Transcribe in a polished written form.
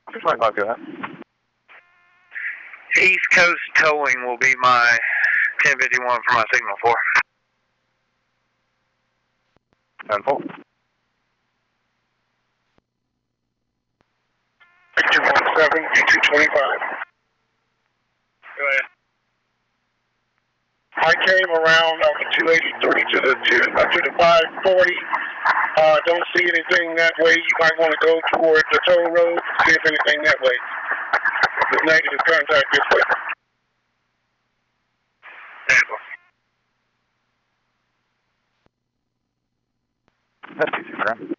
225, go ahead. East Coast towing will be my 1051 for my signal 4. And full. 217, 225. Go ahead. I came around off the 283 to the 540. Don't see anything that way. You might want to go toward the toll road, see if anything that way. With negative contact this way. That's easy, Graham.